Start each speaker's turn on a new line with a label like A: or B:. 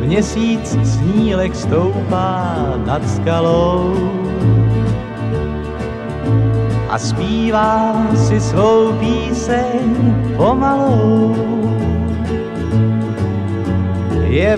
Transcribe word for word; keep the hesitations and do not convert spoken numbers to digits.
A: Měsíc snílek stoupá nad skalou a zpívá si svou píseň pomalou. Je